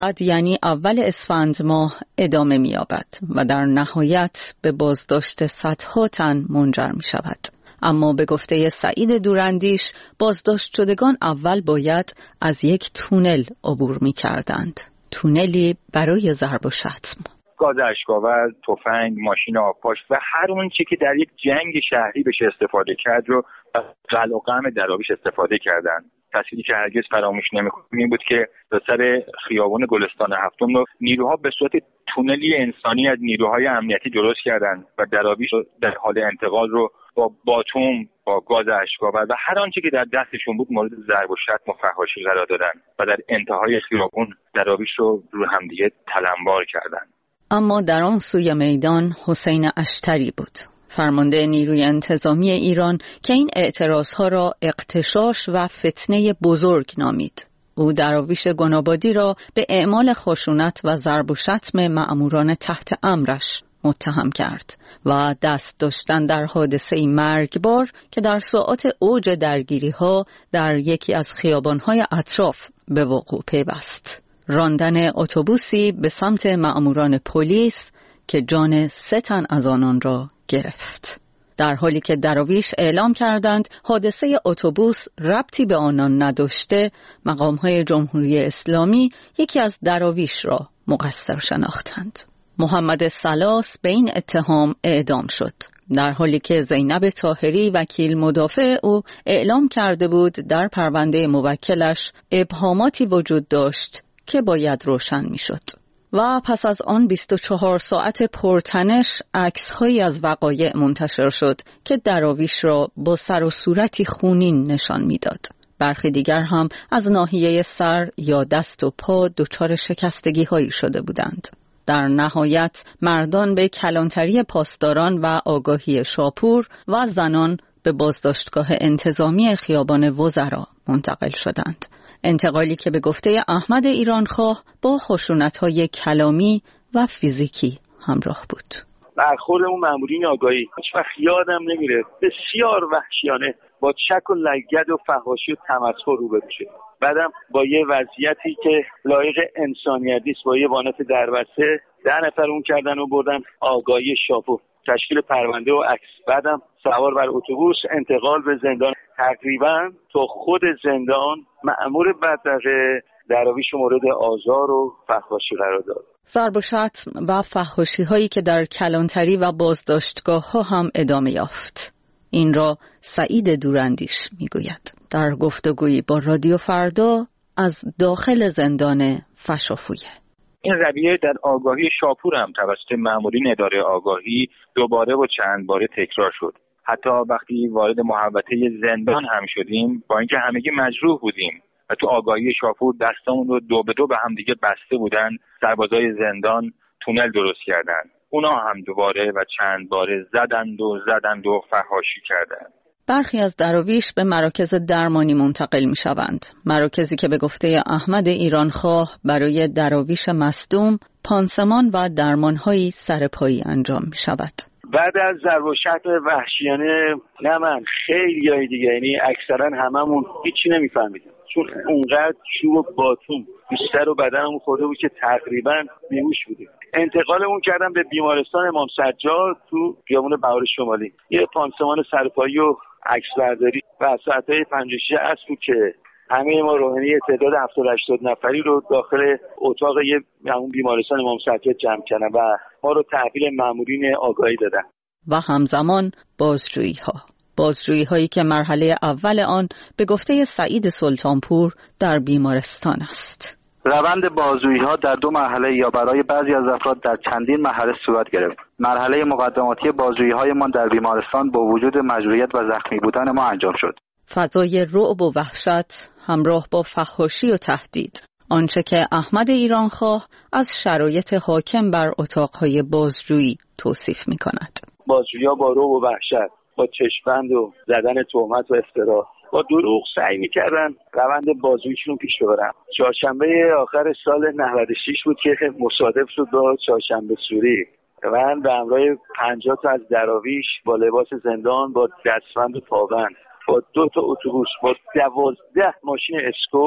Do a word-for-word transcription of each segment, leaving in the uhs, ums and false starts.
یعنی اول اسفند ماه ادامه می یابد و در نهایت به بازداشت صدها تن منجر می شود. اما به گفته سعید دوراندیش بازداشت شدگان اول باید از یک تونل عبور می کردند. تونلی برای ضرب و شتم. گاز اشک‌آور، تفنگ، ماشین آبپاش و هر اون چی که در یک جنگ شهری بشه استفاده کرد رو قلع و قمع دراویش استفاده کردند. تصویری که هرگز فراموش نمی‌کنیم این بود که به سر خیابان گلستان هفتم رو نیروها به صورت تونلی انسانی از نیروهای امنیتی درست کردند و دراویش در حال انتقال رو با باتوم، با گاز اشک‌آور و هر آنچه که در دستشون بود مورد ضرب و شتم و فحاشی قرار دادن و در انتهای خیابان دراویش رو رو همدیگه تلمبار کردند. اما در آن سوی میدان حسین اشتری بود، فرمانده نیروی انتظامی ایران که این اعتراضها را اغتشاش و فتنه بزرگ نامید. او دراویش گنابادی را به اعمال خشونت و ضرب و شتم مأموران تحت امرش متهم کرد و دست داشتن در حادثه مرگبار که در ساعات اوج درگیری‌ها در یکی از خیابان‌های اطراف به وقوع پیوست. راندن اتوبوسی به سمت مأموران پلیس که جان سه تن از آنان را گرفت. در حالی که دراویش اعلام کردند حادثه اتوبوس ربطی به آنان نداشته، مقام‌های جمهوری اسلامی یکی از دراویش را مقصر شناختند. محمد سلاس به این اتهام اعدام شد، در حالی که زینب طاهری وکیل مدافع او اعلام کرده بود در پرونده موکلش ابهاماتی وجود داشت که باید روشن می شد. و پس از آن بیست و چهار ساعت پرتنش عکس‌هایی از وقایع منتشر شد که دراویش را با سر و صورتی خونین نشان می‌داد. برخی دیگر هم از ناحیه سر یا دست و پا دچار شکستگی‌هایی شده بودند. در نهایت مردان به کلانتری پاسداران و آگاهی شاپور و زنان به بازداشتگاه انتظامی خیابان وزرا منتقل شدند. انتقالی که به گفته احمد ایرانخواه با خشونت‌های کلامی و فیزیکی همراه بود. برخورد اون مامورین آگاهی هیچ وقت یادم نمیره، بسیار وحشیانه با چک و لگد و فحاشی و تمسخر روبرو شد. بعدم با یه وضعیتی که لایق انسانیت نیست، با یه وانت دربسته ده نفر اون کردن و بردن آگاهی شاپور، تشکیل پرونده و عکس. بعدم سوار بر اتوبوس انتقال به زندان. تقریبا تو خود زندان مأمور بدرقه دراویش مورد آزار و فحاشی قرار داد. ضرب و شتم و فحاشی هایی که در کلانتری و بازداشتگاه ها هم ادامه یافت. این را سعید دوراندیش میگوید در گفتگویی با رادیو فردا از داخل زندان فشافویه. این رویه در آگاهی شاپور هم توسط مامورین اداره آگاهی دوباره و چند باره تکرار شد. حتی وقتی وارد محوطه زندان هم شدیم، با اینکه همگی مجروح بودیم و تو آگاهی شاپور دستمون رو دو به دو به هم دیگه بسته بودن، سربازای زندان تونل درست کردن. اونا هم دوباره و چند باره زدند و زدند و فحاشی کردند. برخی از دراویش به مراکز درمانی منتقل می شوند. مراکزی که به گفته احمد ایرانخواه برای دراویش مصدوم پانسمان و درمانهایی سرپایی انجام می شود. بعد از ضرب و شتم وحشیانه نه من خیلی جای دیگه، یعنی اکثرا هممون هیچی نمیفهمیدیم، چون اونقدر چوب و باتون بیشتر و بدنمون خورده بود که تقریبا بیهوش بودیم. انتقالمون کردن به بیمارستان امام سجاد تو خیابون بهار شمالی. یه پانسمان سرپایی و عکس برداری و ساعتای پنج و شش عصر بود که همه ما روحانی تعداد هفتاد هشتاد نفری رو داخل اتاق یه همون بیمارستان امام سجاد جمع کردن و ما رو تحویل مامورین آگاهی دادن. و همزمان بازجویی ها. بازجویی هایی که مرحله اول آن به گفته سعید سلطانپور در بیمارستان است. روند بازجویی ها در دو مرحله یا برای بعضی از افراد در چندین مرحله صورت گرفت. مرحله مقدماتی بازجویی های ما در بیمارستان با وجود مجروحیت و زخمی بودن ما انجام شد. فضای رعب و وحشت همراه با فحاشی و تهدید، آنچه که احمد ایرانخواه از شرایط حاکم بر اتاقهای بازجویی توصیف می کند. بازجویی‌ها با رعب و وحشت، با چشم‌بند و زدن تهمت و افترا، با دروغ سعی می‌کردن روند بازجوییشون پیش ببرن. چهارشنبه آخر سال نود و شش بود که مصادف شد با چهارشنبه سوری. من به همراه پنجاه تا از دراویش با لباس زندان، با دستبند و پابند، با دو تا اتوبوس، با دوازده ماشین اسکورت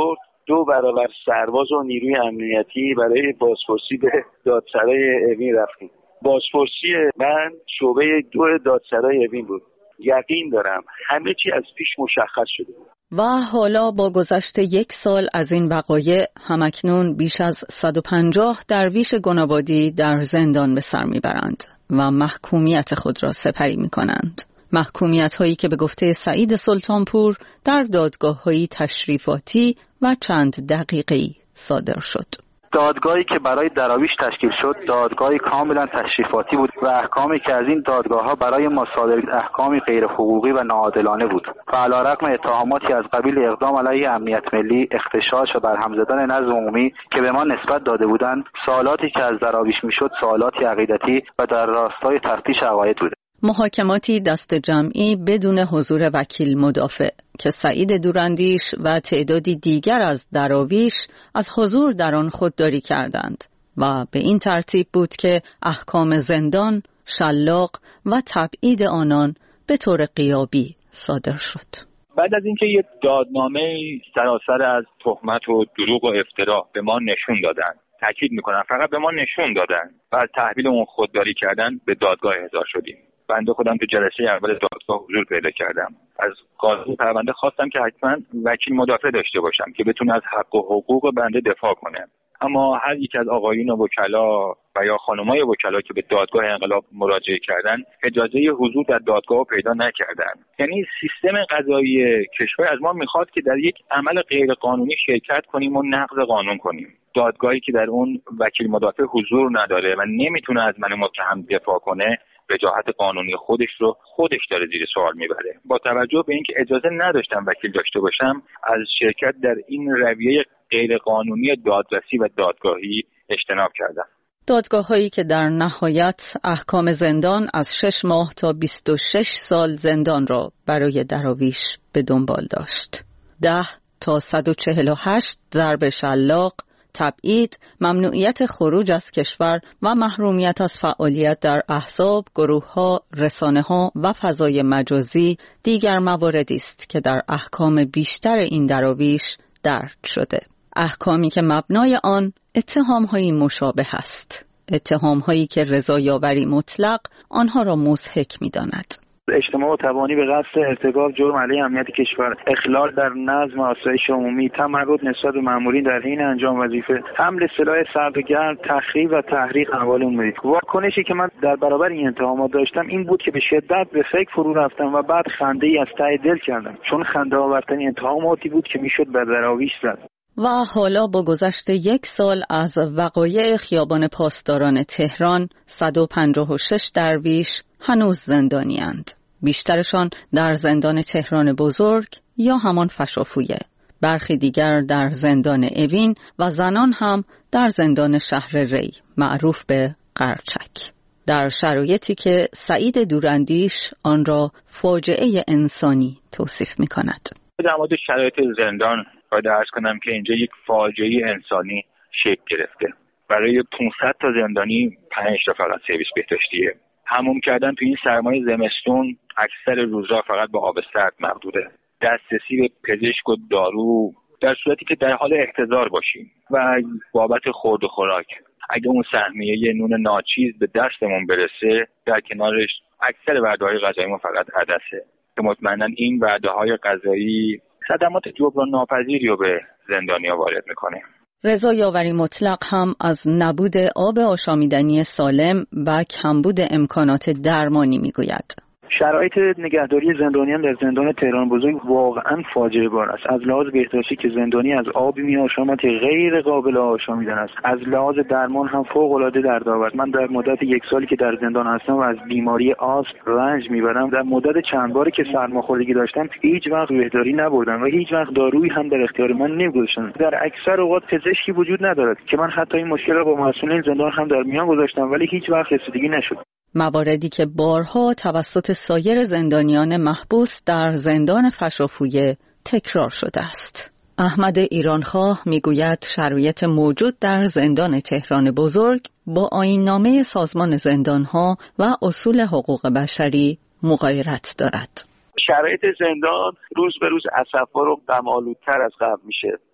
دو برابر سرباز و نیروی امنیتی برای بازپرسی به دادسرای اوین رفتیم. بازپرسی من شعبه دو دادسرای اوین بود. یقین دارم همه چی از پیش مشخص شده بود. و حالا با گذشت یک سال از این وقایع همکنون بیش از صد و پنجاه درویش گنابادی در زندان به سر میبرند و محکومیت خود را سپری میکنند. محکومیت هایی که به گفته سعید سلطانپور در دادگاه هایی تشریفاتی و چند دقیقه‌ای صادر شد. دادگاهی که برای دراویش تشکیل شد دادگاهی کاملا تشریفاتی بود و احکامی که از این دادگاه‌ها برای ما صادر احکامی غیر حقوقی و ناعادلانه بود و علیرغم اتهاماتی از قبیل اقدام علیه امنیت ملی، اغتشاش و برهم زدن نظم عمومی که به ما نسبت داده بودند، سوالاتی که از دراویش میشد سوالاتی عقیدتی و در راستای تفتیش عقاید بود. محاکماتی دست جمعی بدون حضور وکیل مدافع که سعید دوراندیش و تعدادی دیگر از دراویش از حضور در آن خودداری کردند و به این ترتیب بود که احکام زندان، شلاق و تبعید آنان به طور غیابی صادر شد. بعد از اینکه یک دادنامه سراسر از تهمت و دروغ و افترا به ما نشون دادن، تاکید میکنم فقط به ما نشون دادن و از تحویل اون خودداری کردن به دادگاه احضار شدیم. بنده خودم تو جلسه اول دادگاه حضور پیدا کردم. از قاضی پرونده خواستم که حتما وکیل مدافع داشته باشم که بتونه از حق و حقوق بنده دفاع کنه. اما هر یک از آقایون وکلا و یا خانمای وکلا که به دادگاه انقلاب مراجعه کردن اجازه حضور در دادگاه پیدا نکردن. یعنی سیستم قضایی کشور از ما میخواد که در یک عمل غیر قانونی شرکت کنیم و نقض قانون کنیم. دادگاهی که در اون وکیل مدافع حضور نداره و نمیتونه از من متهم دفاع کنه، وجاهت قانونی خودش رو خودش داره زیر سوال میبره. با توجه به اینکه اجازه نداشتم وکیل داشته باشم، از شرکت در این رویه غیر قانونی دادرسی و دادگاهی اجتناب کردم. دادگاه هایی که در نهایت احکام زندان از شش ماه تا بیست و شش سال زندان را برای دراویش به دنبال داشت. ده تا صد و چهل و هشت ضرب شلاق، تبعید، ممنوعیت خروج از کشور و محرومیت از فعالیت در احزاب، گروه‌ها، رسانه‌ها و فضای مجازی دیگر مواردی است که در احکام بیشتر این دراویش درج شده. احکامی که مبنای آن اتهام‌های مشابه است. اتهام‌هایی که رضا یاوری مطلق آنها را مضحک می‌داند. اجتماع و تبانی به قصد ارتکاب جرم علیه امنیت کشور، اخلال در نظم و آسایش عمومی، تمرد نسبت به مامورین در حین انجام وظیفه، حمل سلاح سرد و گرم، تخریب و تحریق اموال عمومی. واکنشی که من در برابر این اتهامات داشتم این بود که به شدت به فکر فرو رفتم و بعد خنده‌ای از ته دل کردم، چون خنده آورترین اتهاماتی بود که میشد بر دراویش زد. و حالا با گذشت یک سال از وقایع خیابان پاسداران تهران، صد و پنجاه و شش درویش هنوز زندانی‌اند. بیشترشان در زندان تهران بزرگ یا همان فشافویه. برخی دیگر در زندان اوین و زنان هم در زندان شهر ری معروف به قرچک. در شرایطی که سعید دوراندیش آن را فاجعه انسانی توصیف می کند. در مورد شرایط زندان باید عرض کنم که اینجا یک فاجعه انسانی شکل گرفته. برای پانصد تا زندانی پنج تا فقط سرویس بهداشتیه. حموم کردن تو این سرمای زمستون اکثر روزها فقط با آب سرد محدوده. دسترسی به پزشک و دارو در صورتی که در حال احتضار باشیم و بابت خورد و خوراک اگه اون سهمیه یه نون ناچیز به دستمون برسه، در کنارش اکثر وعده‌های غذاییمون فقط عدسه که مطمئنا این وعده‌های غذایی صدمات جبران ناپذیری رو به زندانی‌ها وارد میکنه. رضا یاوری مطلق هم از نبود آب آشامیدنی سالم و کمبود امکانات درمانی میگوید. شرایط نگهداری زندانیان در زندان تهران بزرگ واقعا فاجعه بار است. از لحاظ بهداشتی که زندانی از آبی میآشامد که غیر قابل آشامیدن است. از لحاظ درمان هم فوق العاده دردآور. من در مدت یک سالی که در زندان هستم و از بیماری آسم رنج میبرم، در مدت چند باری که سرماخوردگی داشتم هیچ وقت بهداری نبردم و هیچ وقت دارویی هم در اختیار من نمیگذاشتن. در اکثر اوقات پزشکی وجود ندارد که من حتی این مشکل را با مسئولین زندان هم در میان گذاشتم ولی هیچ وقت رسیدگی نشد. مواردی که بارها توسط سایر زندانیان محبوس در زندان فشافویه تکرار شده است. احمد ایرانخواه میگوید شرایط موجود در زندان تهران بزرگ با آیین‌نامه سازمان زندانها و اصول حقوق بشری مغایرت دارد. شرایط زندان روز به روز اسفبار و غم‌آلودتر از قبل میشه.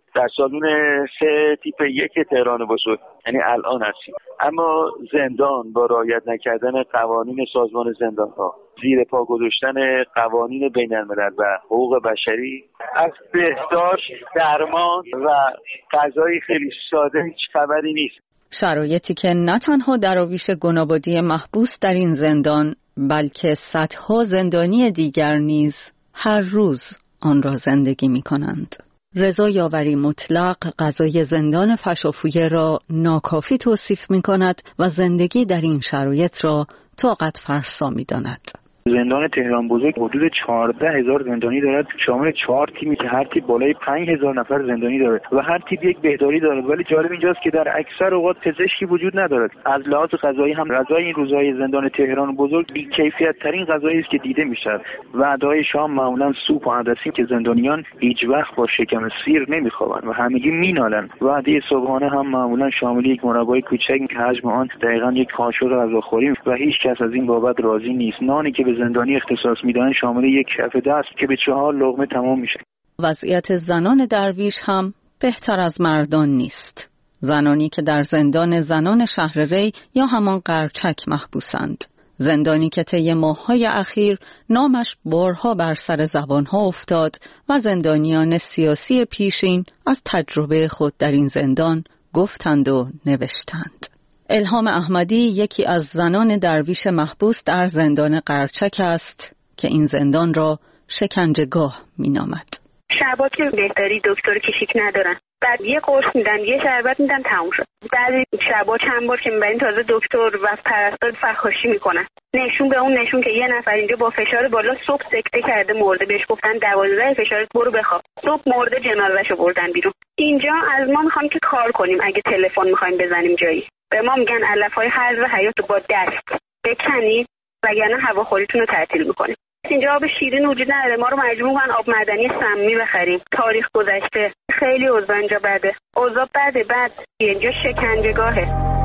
در سالن سه تیپ یک تهران بزرگ، یعنی الان هستیم. اما زندان با رعایت نکردن قوانین سازمان زندان‌ها، زیر پا گذاشتن قوانین بین‌الملل و حقوق بشری، از بهداشت، درمان و غذای خیلی ساده هیچ خبری نیست. شرایطی که نه تنها دراویش گنابادی محبوس در این زندان، بلکه صدها زندانی دیگر نیز هر روز آن را زندگی می کنند. رضا یاوری مطلق قضای زندان فشافویه را ناکافی توصیف می کند و زندگی در این شرایط را طاقت فرسا می داند. زندان تهران بزرگ حدود چهارده هزار زندانی دارد، شامل چهار تیمی که هر تیپ بالای پنج هزار نفر زندانی دارد و هر تیپ یک بهداری دارد. ولی جالب اینجاست که در اکثر اوقات پزشکی وجود ندارد. از لحاظ غذایی هم غذای این روزهای زندان تهران بزرگ بی کیفیت ترین غذایی است که دیده میشد. وعده‌های شام معمولا سوپ و عدسی که زندانیان هیچ وقت با شکم سیر نمیخوابند و همگی مینالند. وعده صبحانه هم معمولا شامل یک مربای کوچک که حجم آن دقیقاً یک قاشق غذاخوری و هیچ کس از این بابت راضی نیست. نانی که به زندانی اختصاص میدن شامل یک کف دست که به چهار لقمه تمام میشه. وضعیت زنان درویش هم بهتر از مردان نیست. زنانی که در زندان زنان شهر ری یا همان قرچک محبوسند. زندانی که طی ماه‌های اخیر نامش بارها بر سر زبانها افتاد و زندانیان سیاسی پیشین از تجربه خود در این زندان گفتند و نوشتند. الهام احمدی یکی از زنان درویش محبوس در زندان قرچک است که این زندان را شکنجهگاه می‌نامد. شبات که بهداری دکتر کشیک ندارن، بعد یه قرص میدن، یه شربت میدن، تموم شد. بعد شبا چند بار که میبرین تازه دکتر و پرستار فخاشی میکنن، نشون به اون نشون که یه نفر اینجا با فشار بالا صبح سکته کرده مرده، بهش گفتن دوازده فشارت برو بخواب، صبح مرده جنازه‌شو بردن بیرون. اینجا از ما میخوان که کار کنیم، اگه تلفن میخوایم بزنیم جایی به ما میگن علف‌های حذف حیات با دست بکنید وگرنه هواخوریتون رو تعطیل میکنیم. اینجا آب شیرین وجود نداره، ما رو مجبور کنن آب معدنی سمی بخریم. تاریخ گذشته، خیلی اوضاع اینجا بده، اوضاع بده. بعد اینجا شکنجهگاهه.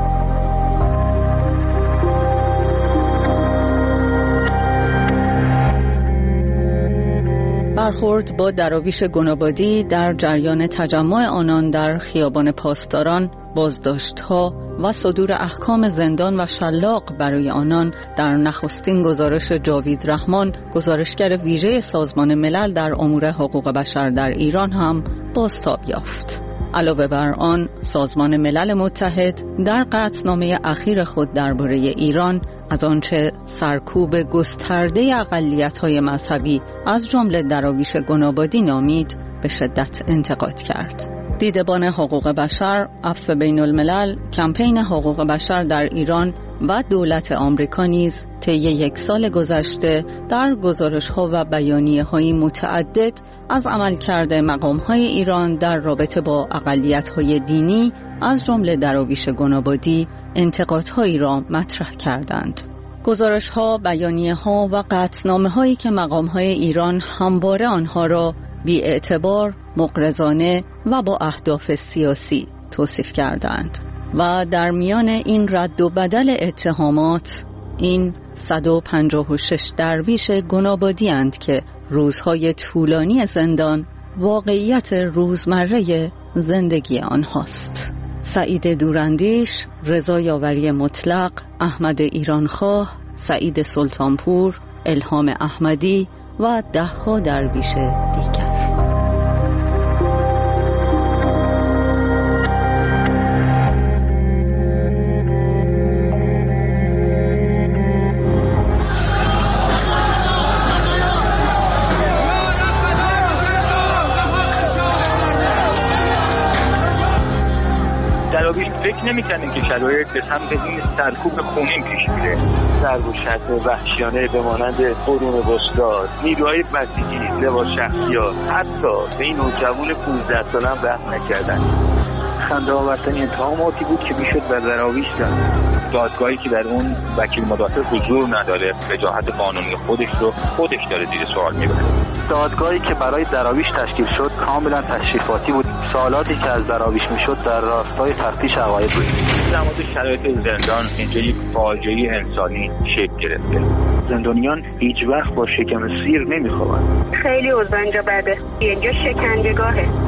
برخورد با دراویش گنابادی در جریان تجمع آنان در خیابان پاسداران، بازداشت‌ها و صدور احکام زندان و شلاق برای آنان در نخستین گزارش جاوید رحمان، گزارشگر ویژه سازمان ملل در امور حقوق بشر در ایران هم بازتاب یافت. علاوه بر آن، سازمان ملل متحد در قطعنامه اخیر خود درباره ایران از آنچه سرکوب گسترده اقلیت‌های مذهبی از جمله دراویش گنابادی نامید، به شدت انتقاد کرد. دیدبان حقوق بشر، عفو بین الملل، کمپین حقوق بشر در ایران و دولت آمریکا نیز طی یک سال گذشته در گزارش‌ها و بیانیه‌های متعدد از عملکرد مقام‌های ایران در رابطه با اقلیت‌های دینی از جمله دراویش گنابادی انتقادهایی را مطرح کردند. گزارش‌ها، بیانیه‌ها و قطعنامه‌هایی که مقام‌های ایران همواره آنها را بی‌اعتبار، مغرضانه و با اهداف سیاسی توصیف کردند و در میان این رد و بدل اتهامات این صد و پنجاه و شش درویش گنابادی اند که روزهای طولانی زندان واقعیت روزمره زندگی آنهاست. سعید دوراندیش، رضا یاوری مطلق، احمد ایرانخواه، سعید سلطانپور، الهام احمدی و ده‌ها درویش دیگر. فکر نمی‌کردیم که شرایط به سمت این سرکوب خونین پیش میره. ضرب و شتم وحشیانه به مانند قرون وسطا، نیروهای بسیجی، لباس شخصی‌ها، حتی به این نوجوان پانزده ساله هم رحم نکردن. خنده آورترین اتهاماتی بود که میشد بر دراویش زد. دادگاهی که در اون وکیل مدافع حضور نداره، وجاهت قانونی خودش رو خودش داره زیر سوال میبره. دادگاهی که برای دراویش تشکیل شد کاملا تشریفاتی بود. سوالاتی که از دراویش میشد در راستای تفتیش عقاید بود. در مورد شرایط زندان اینجا یک فاجعه انسانی شکل گرفته. زندانیان هیچ وقت با شکم سیر نمیخوابند. خیلی اوضاع اینجا بده. اینجا شکنجهگاهه.